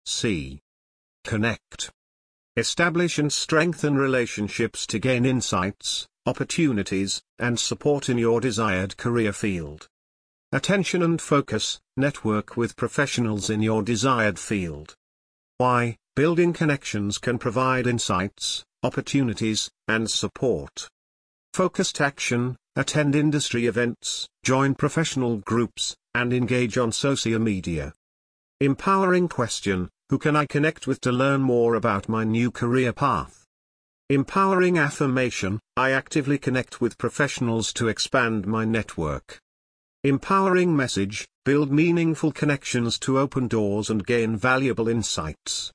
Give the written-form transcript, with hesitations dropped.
C. Connect. Establish and strengthen relationships to gain insights, opportunities, and support in your desired career field. Attention and focus, network with professionals in your desired field. Why? Building connections can provide insights, opportunities, and support. Focused action, attend industry events, join professional groups, and engage on social media. Empowering question, who can I connect with to learn more about my new career path? Empowering affirmation, I actively connect with professionals to expand my network. Empowering message, build meaningful connections to open doors and gain valuable insights.